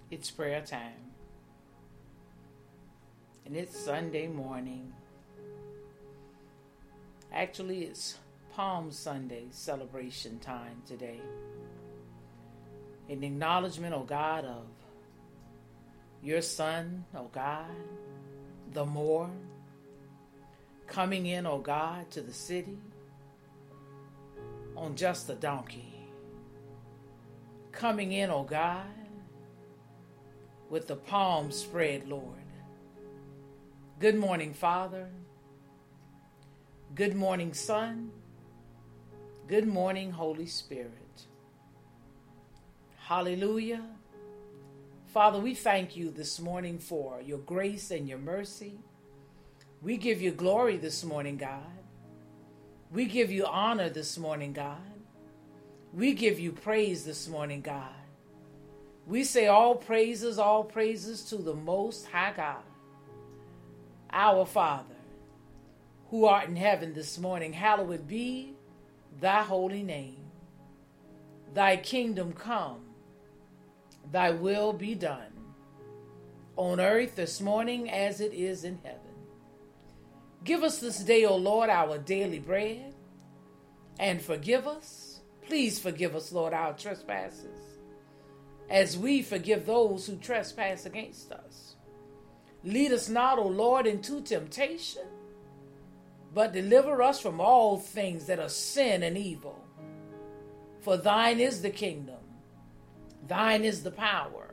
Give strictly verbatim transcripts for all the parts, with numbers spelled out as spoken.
It's prayer time. And it's Sunday morning. Actually, it's Palm Sunday celebration time today. In acknowledgement, oh God, of your Son, oh God, the more, coming in, oh God, to the city on just a donkey. Coming in, oh God, with the palms spread, Lord. Good morning, Father. Good morning, Son. Good morning, Holy Spirit. Hallelujah. Father, we thank you this morning for your grace and your mercy. We give you glory this morning, God. We give you honor this morning, God. We give you praise this morning, God. We say all praises, all praises to the Most High God. Our Father, who art in heaven this morning, hallowed be thy holy name. Thy kingdom come, thy will be done, on earth this morning as it is in heaven. Give us this day, O Lord, our daily bread, and forgive us. Please forgive us, Lord, our trespasses, as we forgive those who trespass against us. Lead us not, O Lord, into temptation, but deliver us from all things that are sin and evil. For thine is the kingdom, thine is the power,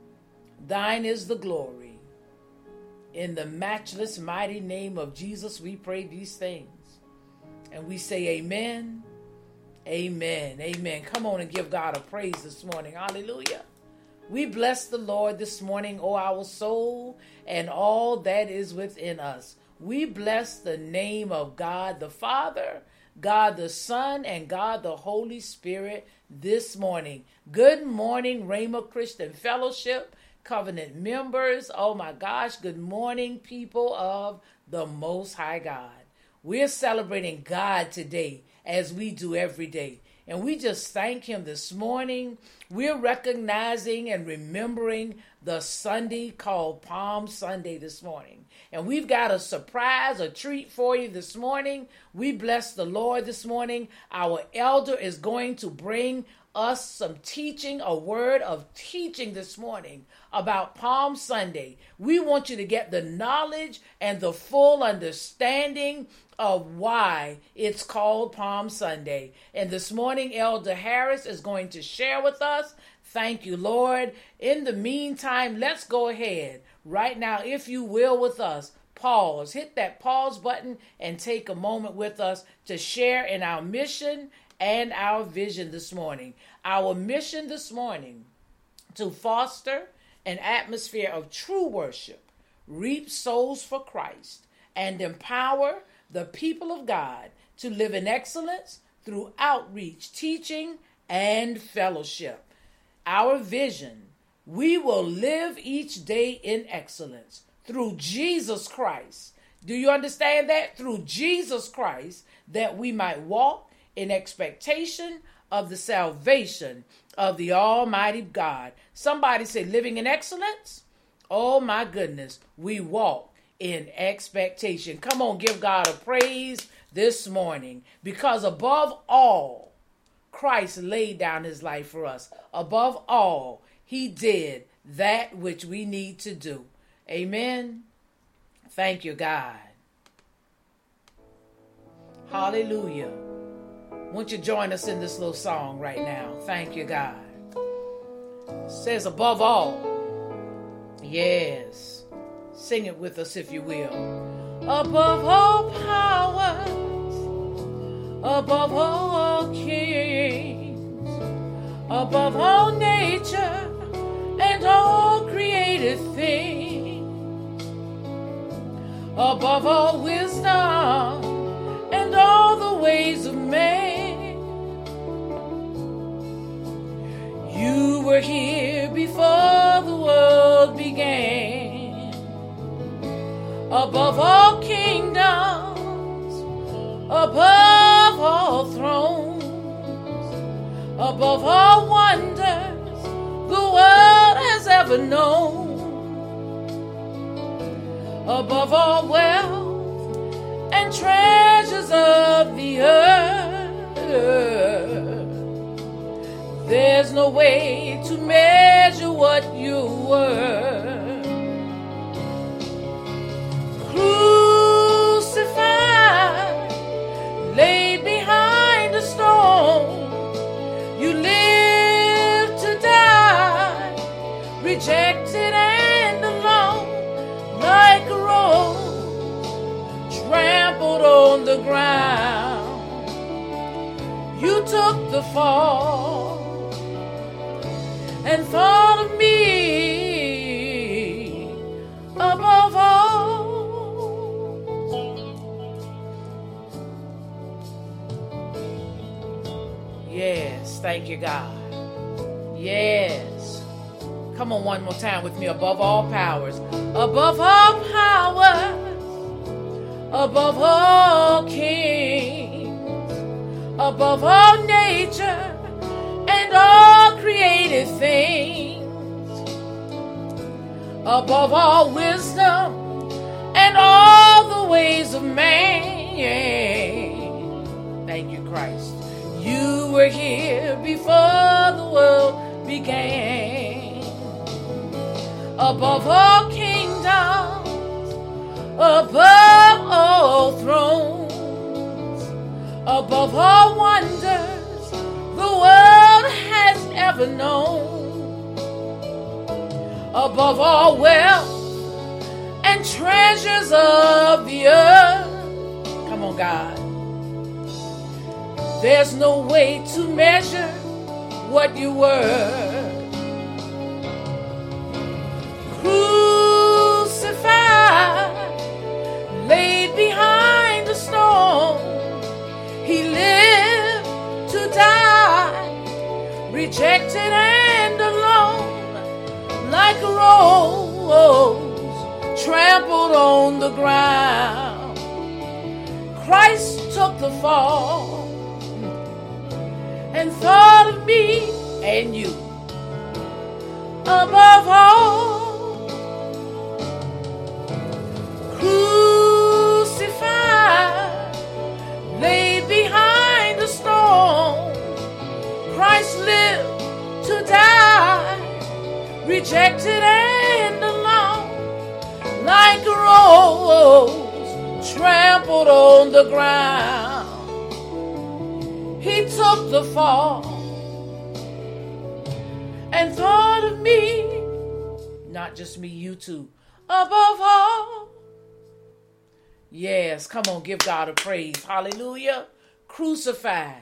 thine is the glory. In the matchless mighty name of Jesus, we pray these things. And we say amen, amen, amen. Come on and give God a praise this morning. Hallelujah. We bless the Lord this morning, O our soul, and all that is within us. We bless the name of God the Father, God the Son, and God the Holy Spirit this morning. Good morning, Rhema Christian Fellowship Covenant members. Oh my gosh, good morning, people of the Most High God. We're celebrating God today as we do every day. And we just thank him this morning. We're recognizing and remembering the Sunday called Palm Sunday this morning. And we've got a surprise, a treat for you this morning. We bless the Lord this morning. Our elder is going to bring us some teaching, a word of teaching this morning about Palm Sunday. We want you to get the knowledge and the full understanding of why it's called Palm Sunday. And this morning, Elder Harris is going to share with us. Thank you, Lord. In the meantime, let's go ahead right now, if you will, with us. Pause. Hit that pause button and take a moment with us to share in our mission and our vision this morning. Our mission this morning: to foster an atmosphere of true worship, reap souls for Christ, and empower the people of God to live in excellence through outreach, teaching, and fellowship. Our vision: we will live each day in excellence through Jesus Christ. Do you understand that? Through Jesus Christ, that we might walk in expectation of the salvation of the Almighty God. Somebody say, living in excellence? Oh my goodness, we walk in expectation. Come on, give God a praise this morning, because above all, Christ laid down his life for us. Above all, he did that which we need to do. Amen. Thank you, God. Hallelujah. Won't you join us in this little song right now? Thank you, God. It says above all. Yes. Sing it with us if you will. Above all powers, above all kings, above all nature and all created things, above all wisdom and all the ways of man. You were here before the world began. Above all kingdoms, above all thrones, above all wonders the world has ever known. Above all wealth and treasures of the earth, there's no way to measure what you were. Crucified, laid behind a stone, you lived to die, rejected and alone, like a rose trampled on the ground. You took the fall and thought of me above all. Yes, thank you, God. Yes. Come on, one more time with me. Above all powers, above all powers, above all kings, above all nature and all created things, above all wisdom and all the ways of man. Thank you, Christ. You were here before the world began. Above all kingdoms, above all thrones, above all wonders the world has ever known, above all wealth and treasures of the earth. Come on, God. There's no way to measure what you were. Crucified, laid behind a stone, he lived to die, rejected and alone, like a rose trampled on the ground. Christ took the fall and thought of me and you above all. Crucified, laid behind the stone, Christ lived to die, rejected and alone, like a rose trampled on the ground. He took the fall and thought of me, not just me, you too, above all. Yes, come on, give God a praise. Hallelujah. Crucified.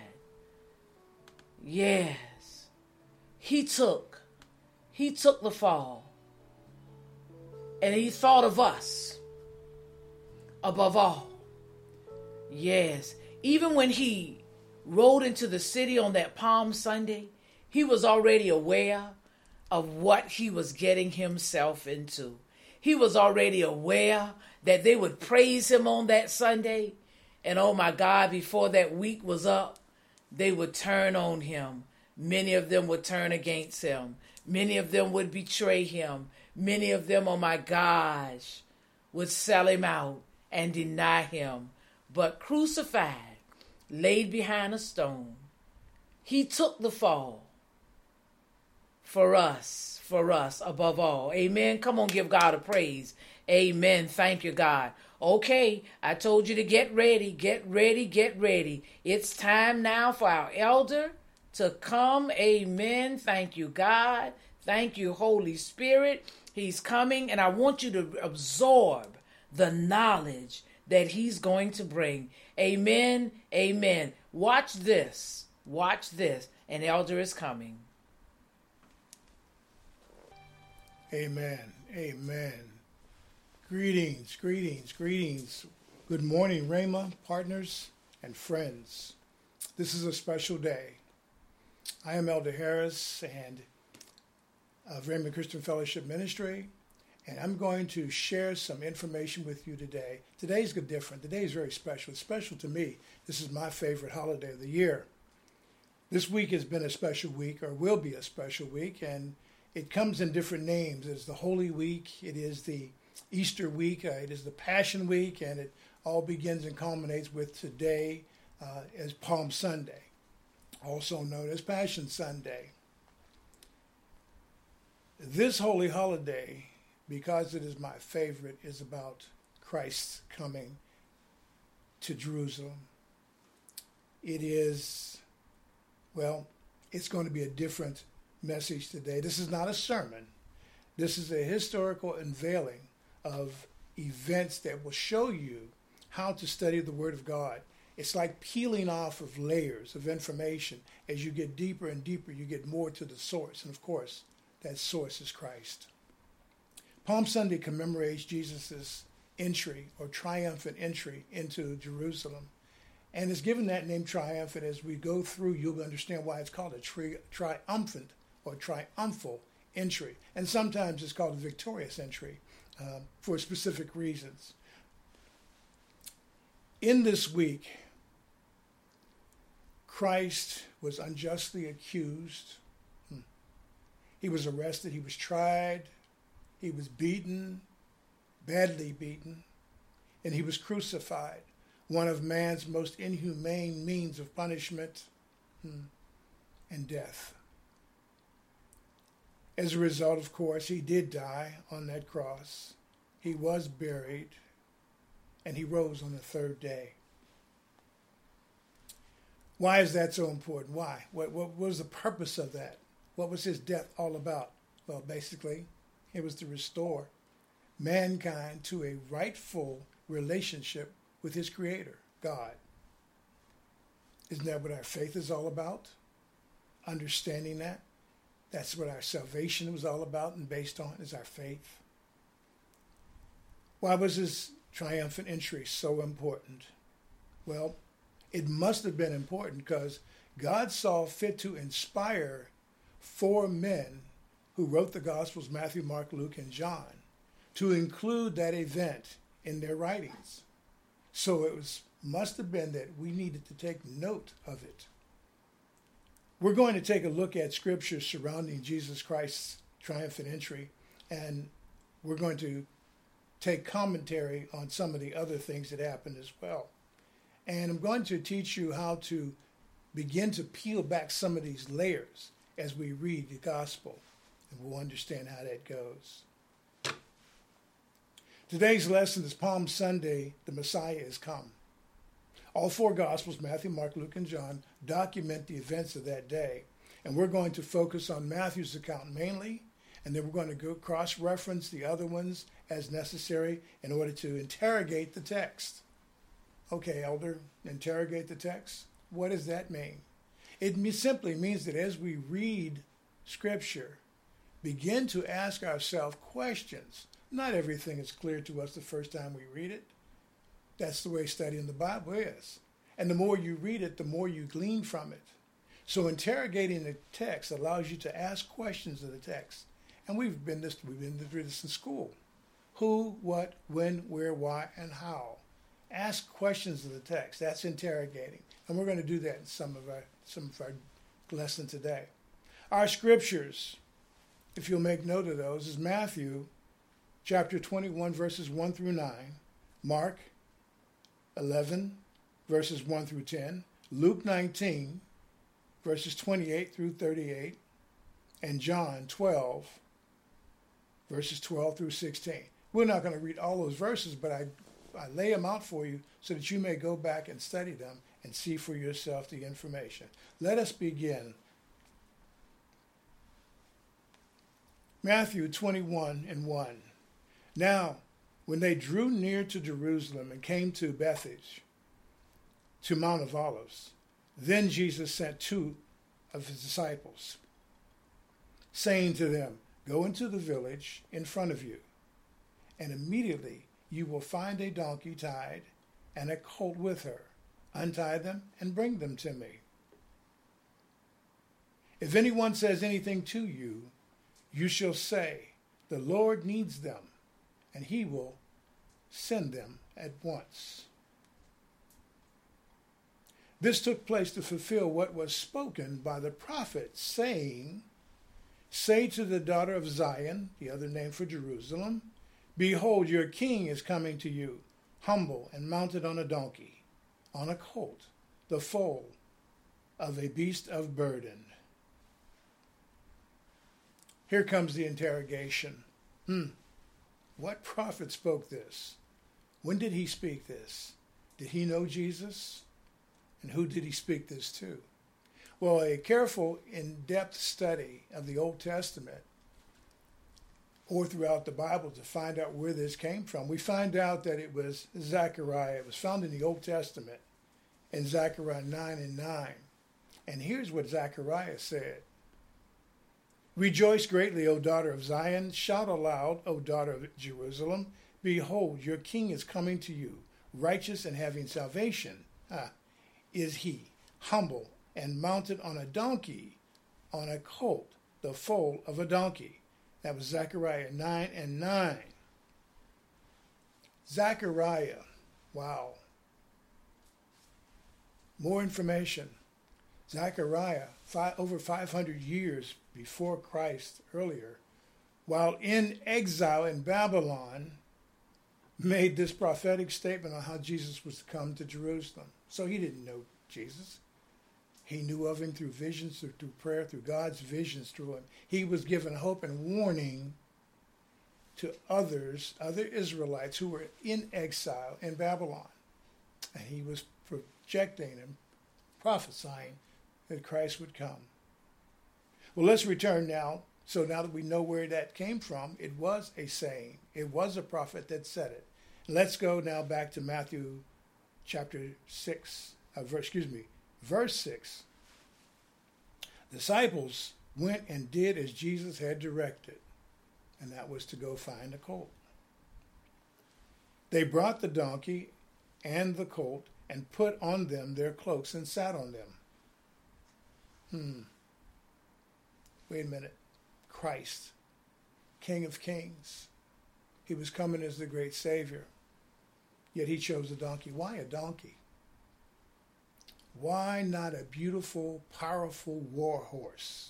Yes. He took, he took the fall and he thought of us above all. Yes. Even when he rode into the city on that Palm Sunday, he was already aware of what he was getting himself into. He was already aware that they would praise him on that Sunday. And oh my God, before that week was up, they would turn on him. Many of them would turn against him. Many of them would betray him. Many of them, oh my gosh, would sell him out and deny him. But crucified, laid behind a stone, he took the fall for us, for us above all. Amen. Come on, give God a praise. Amen. Thank you, God. Okay, I told you to get ready, get ready, get ready. It's time now for our elder to come. Amen. Thank you, God. Thank you, Holy Spirit. He's coming, and I want you to absorb the knowledge that he's going to bring. Amen. Amen. Watch this. Watch this. An elder is coming. Amen. Amen. Greetings, greetings, greetings. Good morning, Rhema, partners, and friends. This is a special day. I am Elder Harris and of Rhema Christian Fellowship Ministry, and I'm going to share some information with you today. Today's good different. Today is very special. It's special to me. This is my favorite holiday of the year. This week has been a special week, or will be a special week, and it comes in different names. It's the Holy Week, it is the Easter week, uh, it is the Passion Week, and it all begins and culminates with today uh, as Palm Sunday, also known as Passion Sunday. This holy holiday, because it is my favorite, is about Christ's coming to Jerusalem. It is, well, it's going to be a different message today. This is not a sermon. This is a historical unveiling of events that will show you how to study the Word of God. It's like peeling off of layers of information. As you get deeper and deeper, you get more to the source. And of course, that source is Christ. Palm Sunday commemorates Jesus' entry or triumphant entry into Jerusalem. And it's given that name triumphant. As we go through, you'll understand why it's called a tri- triumphant or triumphal entry. And sometimes it's called a victorious entry uh, for specific reasons. In this week, Christ was unjustly accused. He was arrested. He was tried. He was beaten, badly beaten, and he was crucified, one of man's most inhumane means of punishment and death. As a result, of course, he did die on that cross. He was buried, and he rose on the third day. Why is that so important? Why? What, what was the purpose of that? What was his death all about? Well, basically, it was to restore mankind to a rightful relationship with his Creator, God. Isn't that what our faith is all about? Understanding that. That's what our salvation was all about and based on, is our faith. Why was his triumphant entry so important? Well, it must have been important because God saw fit to inspire four men who wrote the Gospels, Matthew, Mark, Luke, and John, to include that event in their writings. So it was must have been that we needed to take note of it. We're going to take a look at scriptures surrounding Jesus Christ's triumphant entry, and we're going to take commentary on some of the other things that happened as well. And I'm going to teach you how to begin to peel back some of these layers as we read the gospel, and we'll understand how that goes. Today's lesson is Palm Sunday, the Messiah is come. All four Gospels, Matthew, Mark, Luke, and John, document the events of that day. And we're going to focus on Matthew's account mainly, and then we're going to go cross-reference the other ones as necessary in order to interrogate the text. Okay, Elder, interrogate the text? What does that mean? It simply means that as we read Scripture, begin to ask ourselves questions. Not everything is clear to us the first time we read it. That's the way studying the Bible is. And the more you read it, the more you glean from it. So interrogating the text allows you to ask questions of the text. And we've been this, we've been through this in school. Who, what, when, where, why, and how. Ask questions of the text. That's interrogating. And we're going to do that in some of our some of our lesson today. Our scriptures, if you'll make note of those, is Matthew chapter twenty-one, verses one through nine, Mark eleven, verses one through ten, Luke nineteen, verses twenty-eight through thirty-eight, and John twelve, verses twelve through sixteen. We're not going to read all those verses, but I, I lay them out for you so that you may go back and study them and see for yourself the information. Let us begin. Matthew twenty-one and one. Now, when they drew near to Jerusalem and came to Bethphage, to Mount of Olives, then Jesus sent two of his disciples, saying to them, "Go into the village in front of you, and immediately you will find a donkey tied and a colt with her. Untie them and bring them to me. If anyone says anything to you, you shall say, 'The Lord needs them,' and he will send them at once." This took place to fulfill what was spoken by the prophet, saying, Say to the daughter of Zion, the other name for Jerusalem, behold, your king is coming to you, humble and mounted on a donkey, on a colt, the foal of a beast of burden. Here comes the interrogation. Hmm. What prophet spoke this? When did he speak this? Did he know Jesus? And who did he speak this to? Well, a careful, in-depth study of the Old Testament or throughout the Bible to find out where this came from, we find out that it was Zechariah. It was found in the Old Testament in Zechariah nine and nine. And here's what Zechariah said. Rejoice greatly, O daughter of Zion. Shout aloud, O daughter of Jerusalem. Behold, your king is coming to you, righteous and having salvation. Ah, is he, humble and mounted on a donkey, on a colt, the foal of a donkey. That was Zechariah nine and nine. Zechariah, wow. More information. Zechariah, five, over five hundred years before Christ, earlier, while in exile in Babylon, made this prophetic statement on how Jesus was to come to Jerusalem. So he didn't know Jesus. He knew of him through visions, through, through prayer, through God's visions through him. He was given hope and warning to others, other Israelites who were in exile in Babylon. And he was projecting and prophesying that Christ would come. Well, let's return now. So now that we know where that came from, it was a saying. It was a prophet that said it. Let's go now back to Matthew chapter six, uh, verse, excuse me, verse six. Disciples went and did as Jesus had directed, and that was to go find a colt. They brought the donkey and the colt and put on them their cloaks and sat on them. Hmm. Wait a minute. Christ, King of Kings. He was coming as the great Savior. Yet he chose a donkey. Why a donkey? Why not a beautiful, powerful war horse?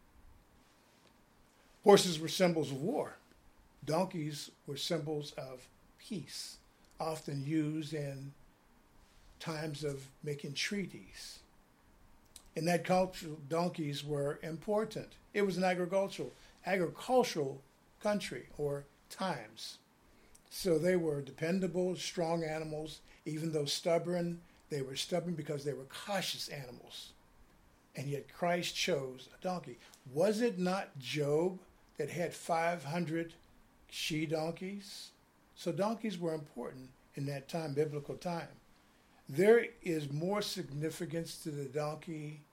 Horses were symbols of war. Donkeys were symbols of peace, often used in times of making treaties. In that culture, donkeys were important. It was an agricultural, agricultural country or times. So they were dependable, strong animals. Even though stubborn, they were stubborn because they were cautious animals. And yet Christ chose a donkey. Was it not Job that had five hundred she-donkeys? So donkeys were important in that time, biblical time. There is more significance to the donkey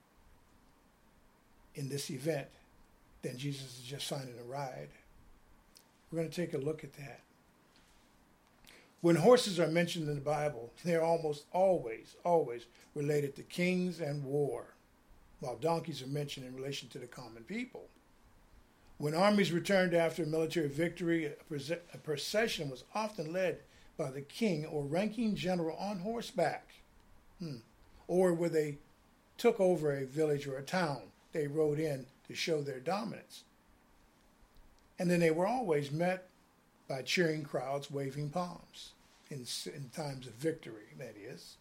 in this event than Jesus is just finding a ride. We're going to take a look at that. When horses are mentioned in the Bible, they're almost always, always related to kings and war, while donkeys are mentioned in relation to the common people. When armies returned after a military victory, a procession was often led by the king or ranking general on horseback. Hmm. Or where they took over a village or a town, they rode in to show their dominance. And then they were always met by cheering crowds waving palms in, in times of victory, that is.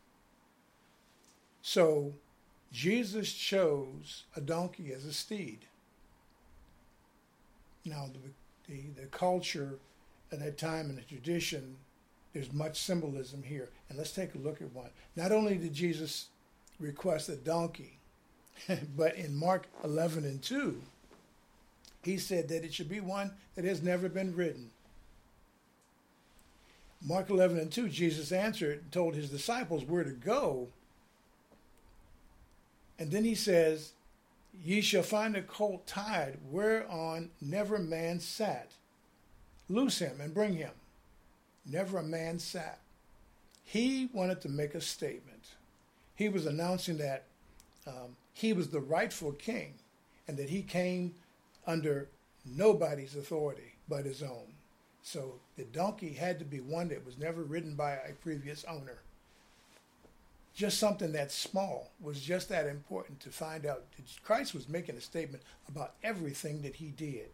So Jesus chose a donkey as a steed. Now, the, the, the culture at that time and the tradition, there's much symbolism here. And let's take a look at one. Not only did Jesus request a donkey, but in Mark eleven and two, he said that it should be one that has never been ridden. Mark eleven and two, Jesus answered and told his disciples where to go. And then he says, ye shall find a colt tied whereon never man sat. Loose him and bring him. Never a man sat. He wanted to make a statement. He was announcing that um, he was the rightful king and that he came under nobody's authority but his own. So the donkey had to be one that was never ridden by a previous owner. just something that small was just that important to find out. Christ was making a statement about everything that he did.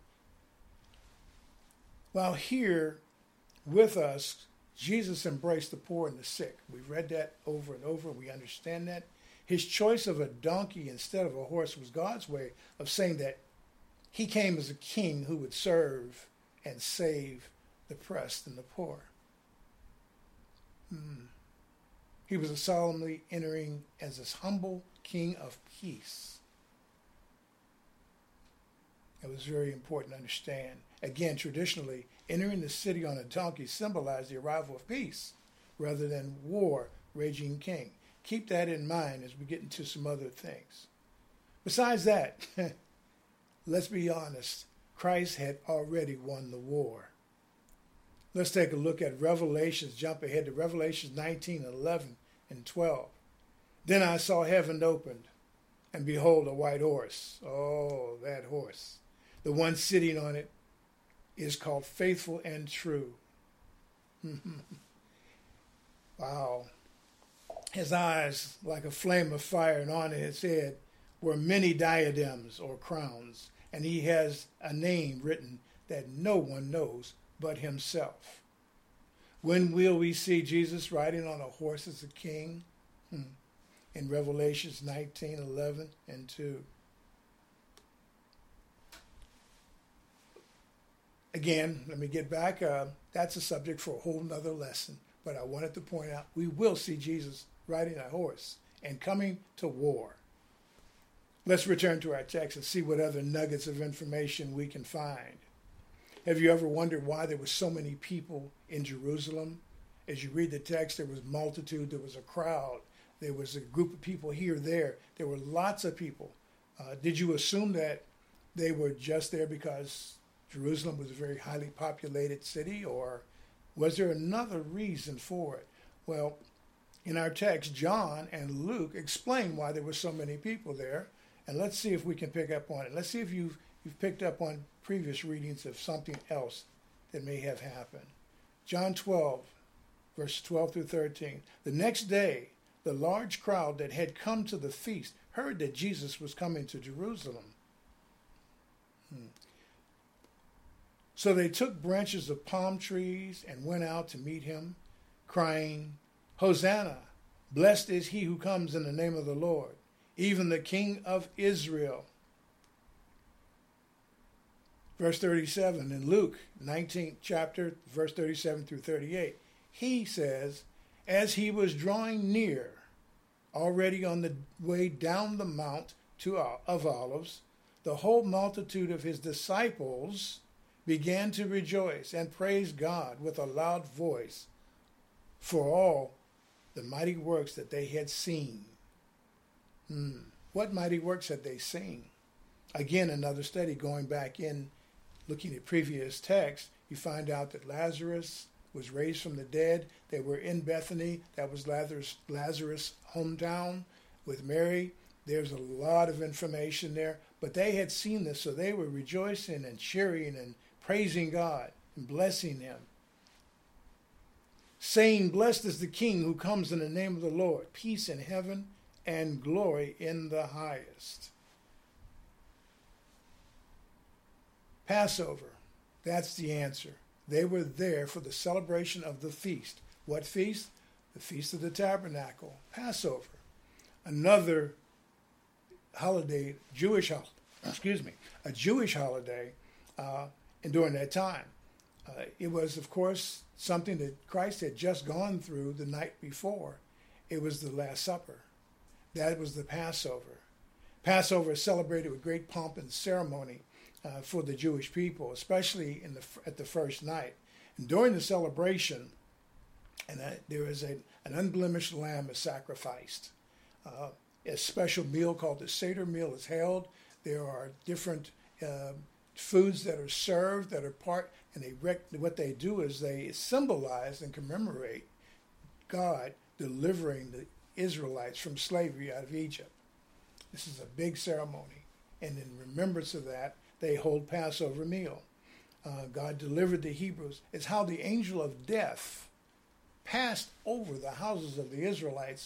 While here with us, Jesus embraced the poor and the sick. We've read that over and over. We understand that. His choice of a donkey instead of a horse was God's way of saying that he came as a king who would serve and save the oppressed and the poor. Hmm. He was solemnly entering as this humble king of peace. It was very important to understand. Again, traditionally, entering the city on a donkey symbolized the arrival of peace rather than war raging king. Keep that in mind as we get into some other things. Besides that, let's be honest, Christ had already won the war. Let's take a look at Revelations. Jump ahead to Revelations nineteen, eleven, and twelve. Then I saw heaven opened, and behold, a white horse. Oh, that horse. The one sitting on it is called Faithful and True. Wow. His eyes like a flame of fire, and on his head were many diadems or crowns, and he has a name written that no one knows but himself. When will we see Jesus riding on a horse as a king? Hmm. In Revelations nineteen, eleven, and two. Again, let me get back. Uh, that's a subject for a whole nother lesson. But I wanted to point out we will see Jesus riding a horse and coming to war. Let's return to our text and see what other nuggets of information we can find. Have you ever wondered why there were so many people in Jerusalem? As you read the text, there was multitude, there was a crowd, there was a group of people here, there. There were lots of people. Uh, did you assume that they were just there because Jerusalem was a very highly populated city, or was there another reason for it? Well, in our text, John and Luke explain why there were so many people there, and let's see if we can pick up on it. Let's see if you've, you've picked up on previous readings of something else that may have happened. John twelve, verses twelve through thirteen. The next day, the large crowd that had come to the feast heard that Jesus was coming to Jerusalem. Hmm. So they took branches of palm trees and went out to meet him, crying, Hosanna, blessed is he who comes in the name of the Lord, even the King of Israel. Verse thirty-seven, in Luke nineteenth chapter, verse thirty-seven through thirty-eight, he says, as he was drawing near, already on the way down the mount to, of Olives, the whole multitude of his disciples began to rejoice and praise God with a loud voice for all the mighty works that they had seen. Hmm. What mighty works had they seen? Again, another study going back in, looking at previous texts, you find out that Lazarus was raised from the dead. They were in Bethany. That was Lazarus' Lazarus' hometown with Mary. There's a lot of information there. But they had seen this, so they were rejoicing and cheering and praising God and blessing him, saying, blessed is the King who comes in the name of the Lord, peace in heaven and glory in the highest. Passover, that's the answer. They were there for the celebration of the feast. What feast? The Feast of the Tabernacle, Passover. Another holiday, Jewish, excuse me, a Jewish holiday, uh, and during that time. Uh, it was, of course, something that Christ had just gone through the night before. It was the Last Supper. That was the Passover. Passover is celebrated with great pomp and ceremony uh, for the Jewish people, especially in the, at the first night. And during the celebration, and uh, there is a, an unblemished lamb is sacrificed. Uh, a special meal called the Seder meal is held. There are different uh, foods that are served that are part, and they rec- what they do is they symbolize and commemorate God delivering the Israelites from slavery out of Egypt. This is a big ceremony, and in remembrance of that, they hold Passover meal. Uh, God delivered the Hebrews. It's how the angel of death passed over the houses of the Israelites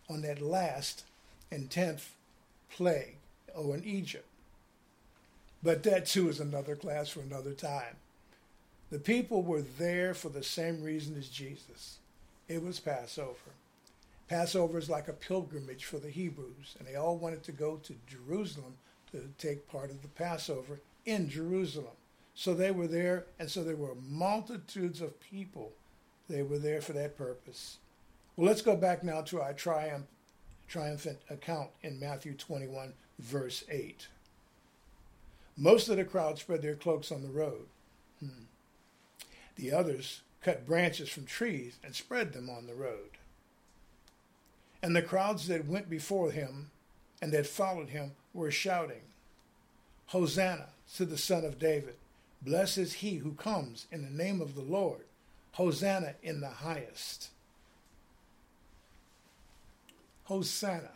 on that last and tenth plague over in Egypt. But that too is another class for another time. The people were there for the same reason as Jesus. It was Passover. Passover is like a pilgrimage for the Hebrews, and they all wanted to go to Jerusalem to take part of the Passover in Jerusalem. So they were there, and so there were multitudes of people. They were there for that purpose. Well, let's go back now to our triumph, triumphant account in Matthew twenty-one, verse eight. Most of the crowd spread their cloaks on the road. Hmm. The others cut branches from trees and spread them on the road. And the crowds that went before him and that followed him were shouting, Hosanna to the Son of David. Blessed is he who comes in the name of the Lord. Hosanna in the highest. Hosanna.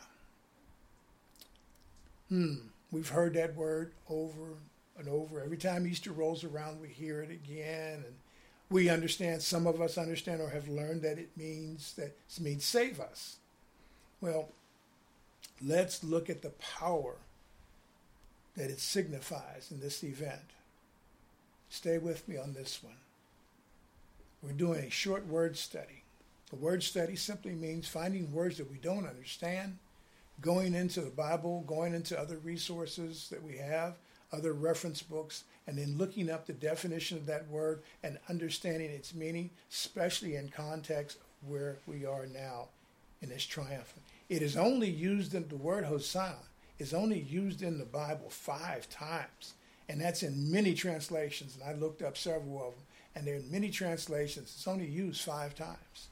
Hmm. We've heard that word over and over. Every time Easter rolls around, we hear it again. And we understand, some of us understand or have learned that it means that it means save us. Well, let's look at the power that it signifies in this event. Stay with me on this one. We're doing a short word study. A word study simply means finding words that we don't understand, going into the Bible, going into other resources that we have, other reference books, and then looking up the definition of that word and understanding its meaning, especially in context of where we are now in this triumph. It is only used in the word Hosanna is only used in the Bible five times, and that's in many translations, and I looked up several of them, and there are many translations. It's only used five times.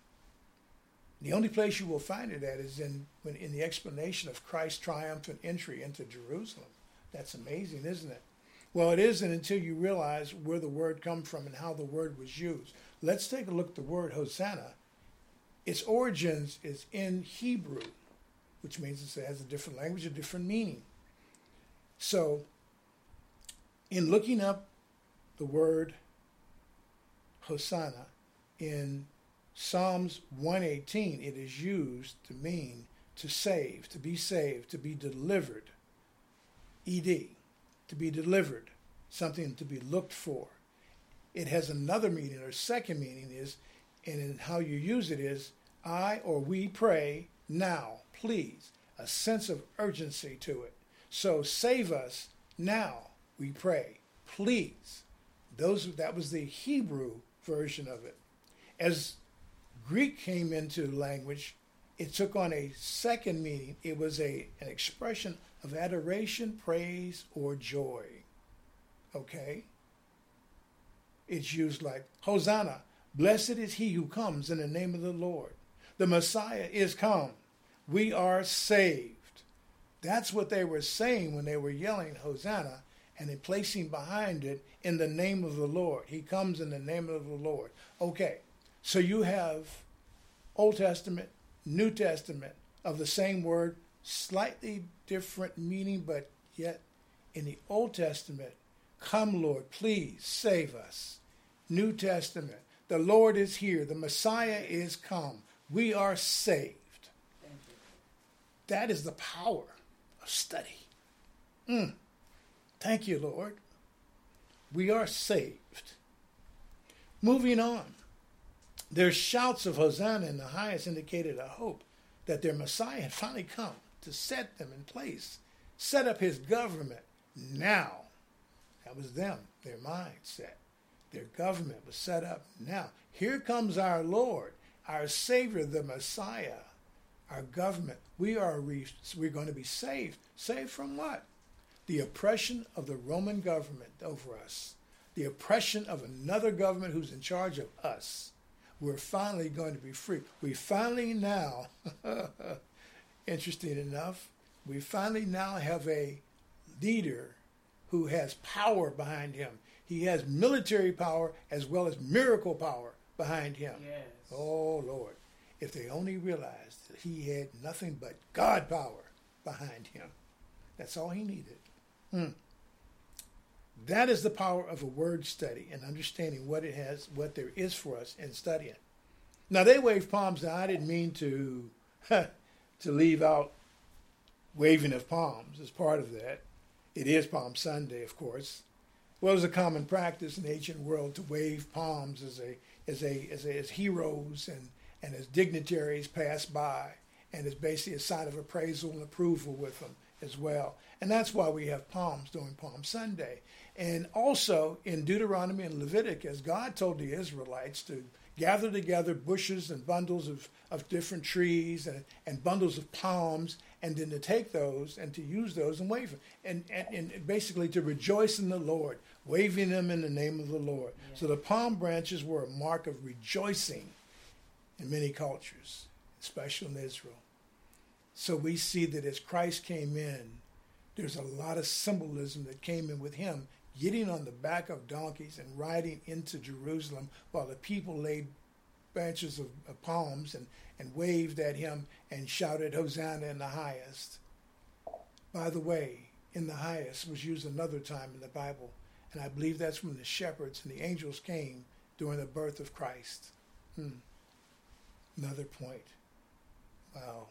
The only place you will find it at is in when in the explanation of Christ's triumphant entry into Jerusalem. That's amazing, isn't it? Well, it isn't until you realize where the word comes from and how the word was used. Let's take a look at the word Hosanna. Its origins is in Hebrew, which means it has a different language, a different meaning. So, in looking up the word Hosanna in Psalms one eighteen, it is used to mean to save, to be saved, to be delivered. Ed, to be delivered, something to be looked for. It has another meaning, or second meaning is, and in how you use it is, I or we pray now, please. A sense of urgency to it. So save us now, we pray, please. Those that was the Hebrew version of it. As Greek came into language, it took on a second meaning. It was a an expression of adoration, praise, or joy. Okay? It's used like, Hosanna, blessed is he who comes in the name of the Lord. The Messiah is come. We are saved. That's what they were saying when they were yelling Hosanna, and then placing behind it in the name of the Lord. He comes in the name of the Lord. Okay, so you have Old Testament, New Testament of the same word, slightly different meaning, but yet in the Old Testament, come Lord, please save us. New Testament, the Lord is here, the Messiah is come. We are saved. That is the power of study. Mm. Thank you, Lord. We are saved. Moving on. Their shouts of Hosanna in the highest indicated a hope that their Messiah had finally come to set them in place, set up his government now. That was them, their mindset. Their government was set up now. Here comes our Lord, our Savior, the Messiah, our government. We are re- we're going to be saved. Saved from what? The oppression of the Roman government over us. The oppression of another government who's in charge of us. We're finally going to be free. We finally now, interesting enough, we finally now have a leader who has power behind him. He has military power as well as miracle power behind him. Yes. Oh, Lord. If they only realized that he had nothing but God power behind him. That's all he needed. Hmm. That is the power of a word study and understanding what it has, what there is for us in studying. Now, they waved palms. Now, I didn't mean to to leave out waving of palms as part of that. It is Palm Sunday, of course. Well, it was a common practice in the ancient world to wave palms as a as a as, a, as heroes and, and as dignitaries pass by, and it's basically a sign of appraisal and approval with them as well. And that's why we have palms during Palm Sunday. And also in Deuteronomy and Leviticus, God told the Israelites to gather together bushes and bundles of, of different trees and, and bundles of palms, and then to take those and to use those and wave them. And, and, and basically to rejoice in the Lord, waving them in the name of the Lord. Yeah. So the palm branches were a mark of rejoicing in many cultures, especially in Israel. So we see that as Christ came in, there's a lot of symbolism that came in with him, getting on the back of donkeys and riding into Jerusalem while the people laid branches of, of palms and, and waved at him and shouted, Hosanna in the highest. By the way, in the highest was used another time in the Bible, and I believe that's when the shepherds and the angels came during the birth of Christ. Hmm. Another point. Wow.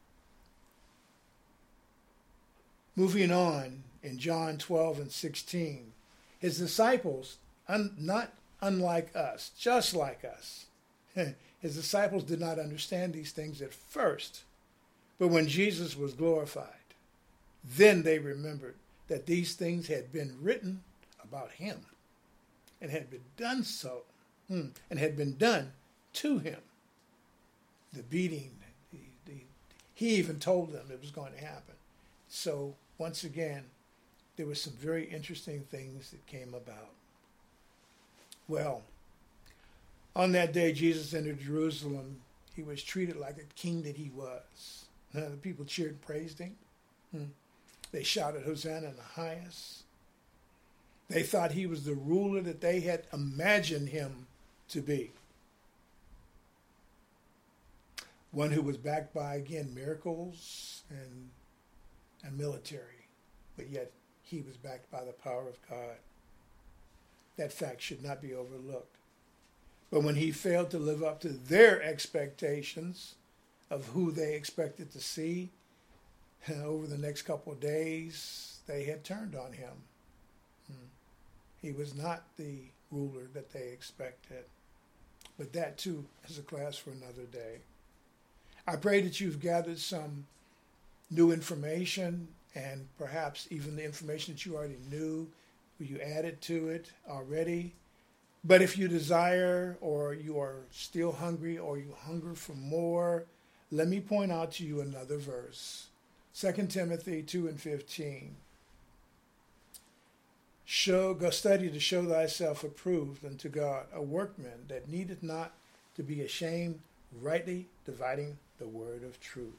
Moving on, in John twelve and sixteen, his disciples, un, not unlike us, just like us, his disciples did not understand these things at first. But when Jesus was glorified, then they remembered that these things had been written about him and had been done so, and had been done to him. The beating, the, the, he even told them it was going to happen. So once again, there were some very interesting things that came about. Well, on that day Jesus entered Jerusalem. He was treated like a king that he was. Uh, the people cheered and praised him. Hmm. They shouted, Hosanna in the highest. They thought he was the ruler that they had imagined him to be. One who was backed by, again, miracles and, and military, but yet he was backed by the power of God. That fact should not be overlooked. But when he failed to live up to their expectations of who they expected to see, over the next couple of days, they had turned on him. He was not the ruler that they expected. But that, too, is a class for another day. I pray that you've gathered some new information, and perhaps even the information that you already knew, you added to it already. But if you desire, or you are still hungry, or you hunger for more, let me point out to you another verse. Second Timothy two and fifteen. Show, go study to show thyself approved unto God, a workman that needeth not to be ashamed, rightly dividing the word of truth.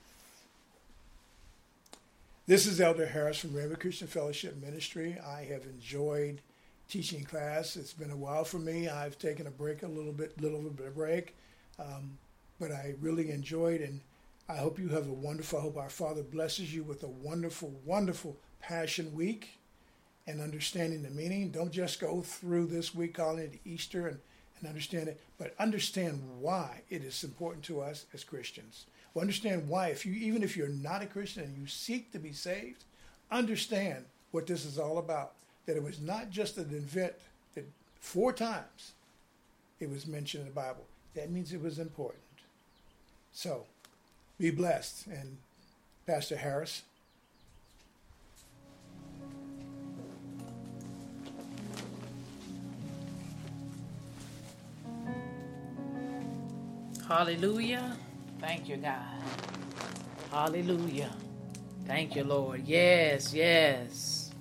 This is Elder Harris from Rhema Christian Fellowship Ministry. I have enjoyed teaching class. It's been a while for me. I've taken a break, a little bit, little bit of break, um, but I really enjoyed, and I hope you have a wonderful, I hope our Father blesses you with a wonderful, wonderful Passion Week and understanding the meaning. Don't just go through this week calling it Easter and, and understand it, but understand why it is important to us as Christians. Well, understand why, if you even if you're not a Christian and you seek to be saved, understand what this is all about. That it was not just an event that four times it was mentioned in the Bible. That means it was important. So, be blessed. And Pastor Harris. Hallelujah. Thank you, God. Hallelujah. Thank you, Lord. Yes, yes.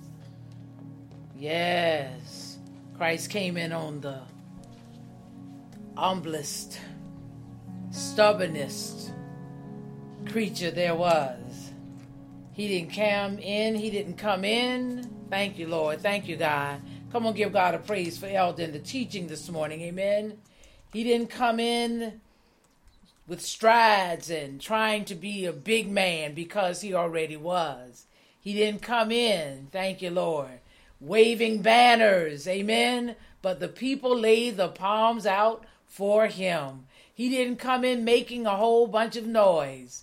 Yes. Christ came in on the humblest, stubbornest creature there was. He didn't come in. He didn't come in. Thank you, Lord. Thank you, God. Come on, give God a praise for Elder and the teaching this morning. Amen. He didn't come in with strides and trying to be a big man because he already was. He didn't come in, thank you, Lord, waving banners, amen, but the people laid the palms out for him. He didn't come in making a whole bunch of noise,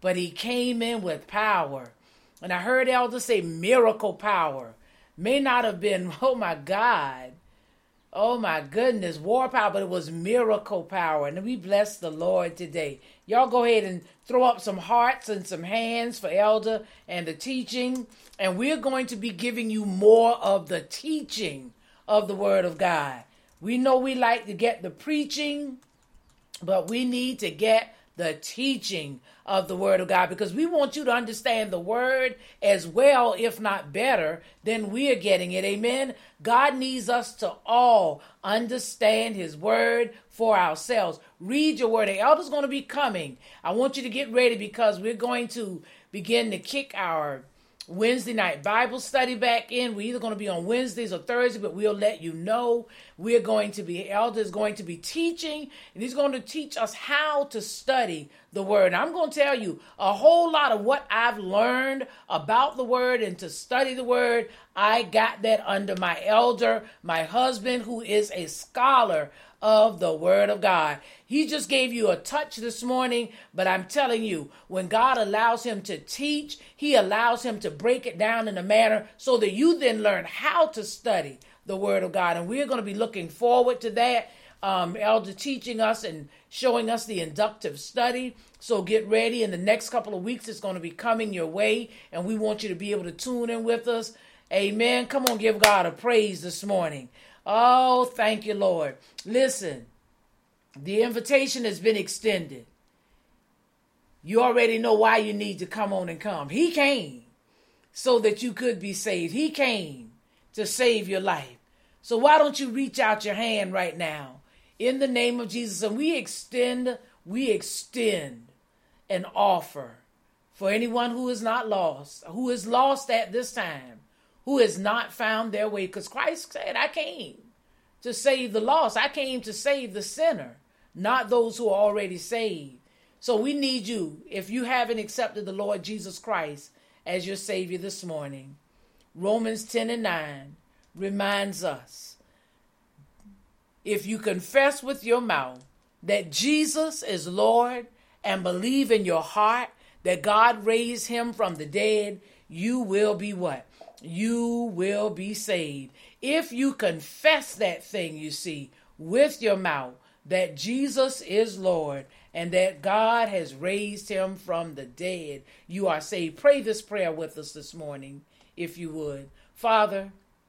but he came in with power. And I heard elders say miracle power. May not have been, oh my God, oh my goodness, war power, but it was miracle power. And we bless the Lord today. Y'all go ahead and throw up some hearts and some hands for Elder and the teaching. And we're going to be giving you more of the teaching of the Word of God. We know we like to get the preaching, but we need to get the teaching of the Word of God, because we want you to understand the Word as well, if not better, than we are getting it. Amen. God needs us to all understand His Word for ourselves. Read your Word. The elder's going to be coming. I want you to get ready, because we're going to begin to kick our Wednesday night Bible study back in. We're either going to be on Wednesdays or Thursdays, but we'll let you know. We're going to be, Elder is going to be teaching, and he's going to teach us how to study the Word. And I'm going to tell you a whole lot of what I've learned about the Word and to study the Word. I got that under my elder, my husband, who is a scholar of the Word of God. He just gave you a touch this morning, but I'm telling you, when God allows him to teach, he allows him to break it down in a manner so that you then learn how to study the Word of God. And we're going to be looking forward to that. Um, Elder teaching us and showing us the inductive study. So get ready. In the next couple of weeks, it's going to be coming your way, and we want you to be able to tune in with us. Amen. Come on, give God a praise this morning. Oh, thank you, Lord. Listen, the invitation has been extended. You already know why you need to come on and come. He came so that you could be saved. He came to save your life. So why don't you reach out your hand right now in the name of Jesus, and we extend, we extend an offer for anyone who is not lost, who is lost at this time, who has not found their way. Because Christ said, I came to save the lost. I came to save the sinner, not those who are already saved. So we need you, if you haven't accepted the Lord Jesus Christ as your Savior this morning. Romans ten and nine reminds us, if you confess with your mouth that Jesus is Lord and believe in your heart that God raised him from the dead, you will be what? You will be saved. If you confess that thing, you see, with your mouth, that Jesus is Lord and that God has raised him from the dead, you are saved. Pray this prayer with us this morning, if you would. Father,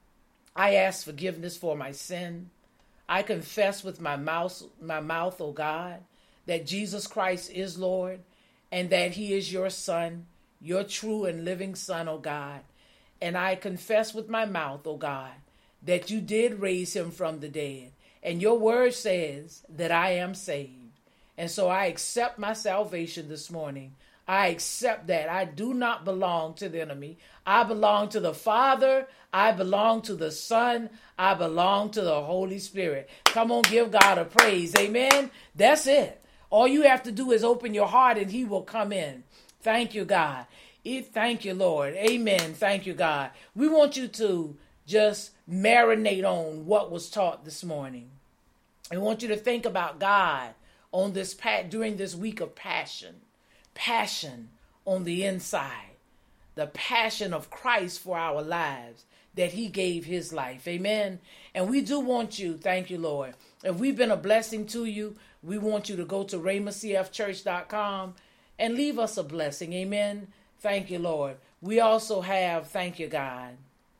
I ask forgiveness for my sin. I confess with my mouth, my mouth, oh God, that Jesus Christ is Lord and that he is your Son, your true and living Son, oh God. And I confess with my mouth, oh God, that you did raise him from the dead. And your word says that I am saved. And so I accept my salvation this morning. I accept that I do not belong to the enemy. I belong to the Father. I belong to the Son. I belong to the Holy Spirit. Come on, give God a praise. Amen. That's it. All you have to do is open your heart and he will come in. Thank you, God. Thank you, Lord. Amen. Thank you, God. We want you to just marinate on what was taught this morning. I want you to think about God on this during this week of passion. Passion on the inside. The passion of Christ for our lives, that he gave his life. Amen. And we do want you, thank you, Lord. If we've been a blessing to you, we want you to go to rhema c f church dot com and leave us a blessing. Amen. Thank you, Lord. We also have, thank you, God,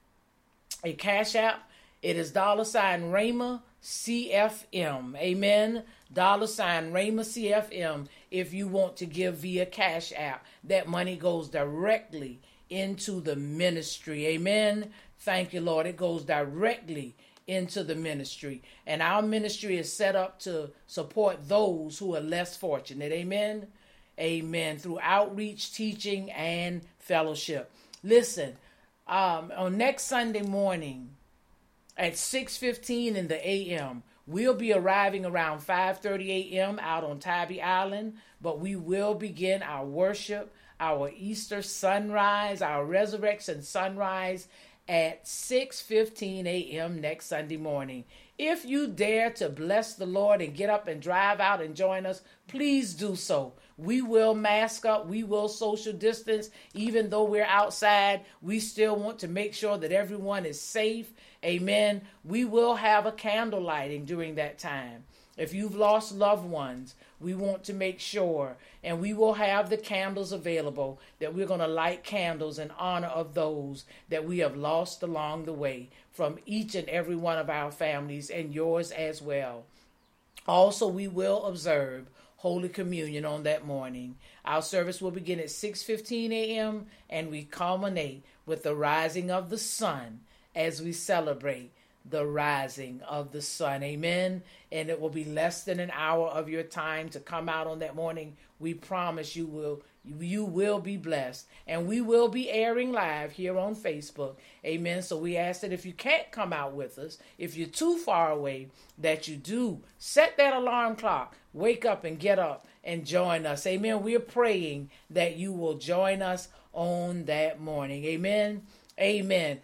a cash app. It is dollar sign Rhema C F M. Amen. Dollar sign Rhema C F M. If you want to give via cash app, that money goes directly into the ministry. Amen. Thank you, Lord. It goes directly into the ministry. And our ministry is set up to support those who are less fortunate. Amen. Amen. Through outreach, teaching, and fellowship. Listen, um, on next Sunday morning at six fifteen in the a m, we'll be arriving around five thirty a m out on Tybee Island, but we will begin our worship, our Easter sunrise, our resurrection sunrise at six fifteen a m next Sunday morning. If you dare to bless the Lord and get up and drive out and join us, please do so. We will mask up. We will social distance. Even though we're outside, we still want to make sure that everyone is safe. Amen. We will have a candle lighting during that time. If you've lost loved ones, we want to make sure, and we will have the candles available, that we're going to light candles in honor of those that we have lost along the way from each and every one of our families and yours as well. Also, we will observe Holy Communion on that morning. Our service will begin at six fifteen a.m. and we culminate with the rising of the sun as we celebrate the rising of the sun. Amen. And it will be less than an hour of your time to come out on that morning. We promise you will you will be blessed. And we will be airing live here on Facebook. Amen. So we ask that if you can't come out with us, if you're too far away, that you do set that alarm clock, wake up and get up and join us. Amen. We're praying that you will join us on that morning. Amen. Amen.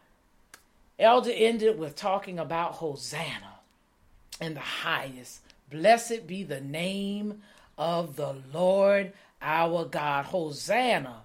Elder ended with talking about Hosanna in the highest. Blessed be the name of the Lord our God. Hosanna,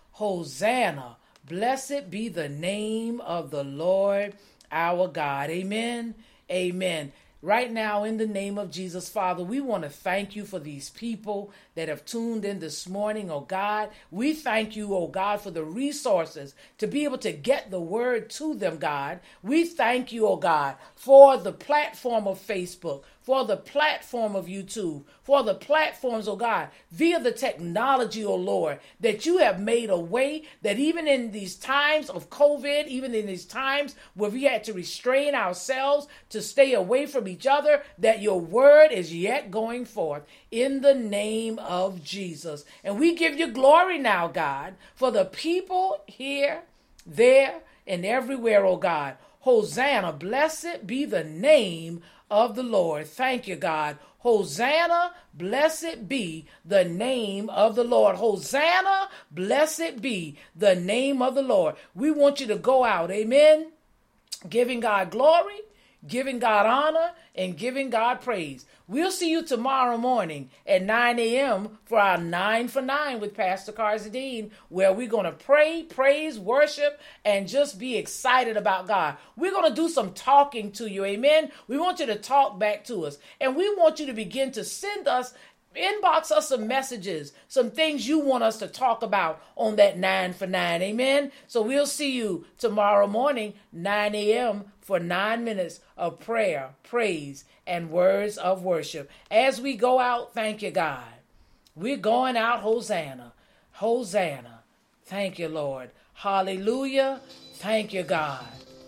Hosanna. Blessed be the name of the Lord our God. Amen. Amen. Right now, in the name of Jesus, Father, we want to thank you for these people that have tuned in this morning, oh God. We thank you, oh God, for the resources to be able to get the word to them, God. We thank you, oh God, for the platform of Facebook, for the platform of YouTube, for the platforms, oh God, via the technology, oh Lord, that you have made a way that even in these times of COVID, even in these times where we had to restrain ourselves to stay away from each other, that your word is yet going forth in the name of Jesus. And we give you glory now, God, for the people here, there, and everywhere, oh God. Hosanna, blessed be the name of the Lord. Thank you, God. Hosanna, blessed be the name of the Lord. Hosanna, blessed be the name of the Lord. We want you to go out, amen, giving God glory, giving God honor, and giving God praise. We'll see you tomorrow morning at nine a.m. for our nine for nine with Pastor Karzadine, where we're going to pray, praise, worship, and just be excited about God. We're going to do some talking to you, amen? We want you to talk back to us, and we want you to begin to send us, inbox us some messages, some things you want us to talk about on that nine for nine, amen? So we'll see you tomorrow morning, nine a.m., for nine minutes of prayer, praise, and words of worship. As we go out, thank you, God. We're going out, Hosanna, Hosanna. Thank you, Lord. Hallelujah. Thank you, God.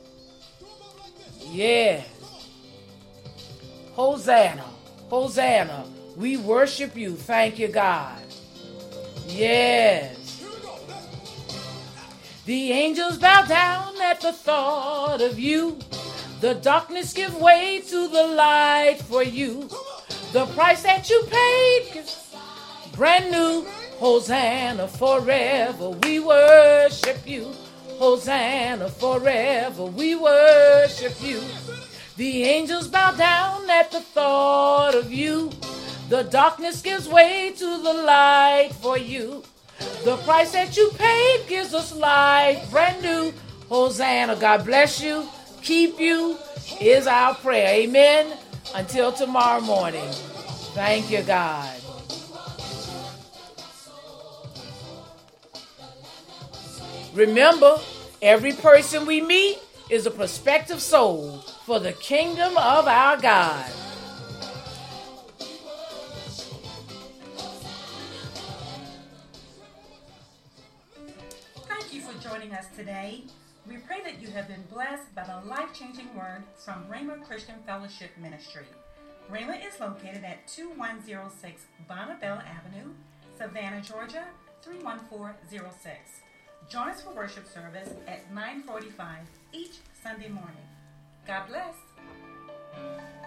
Yeah. Hosanna, Hosanna. We worship you. Thank you, God. Yes. The angels bow down at the thought of you. The darkness give way to the light for you. The price that you paid is brand new. Hosanna forever. We worship you. Hosanna forever. We worship you. The angels bow down at the thought of you. The darkness gives way to the light for you. The price that you paid gives us life brand new. Hosanna. God bless you. Keep you is our prayer. Amen. Until tomorrow morning. Thank you, God. Remember, every person we meet is a prospective soul for the kingdom of our God. Thank you for joining us today. We pray that you have been blessed by the life-changing word from Rhema Christian Fellowship Ministry. Rhema is located at two one zero six Bonneville Avenue, Savannah, Georgia, three one four zero six. Join us for worship service at nine forty-five each Sunday morning. God bless.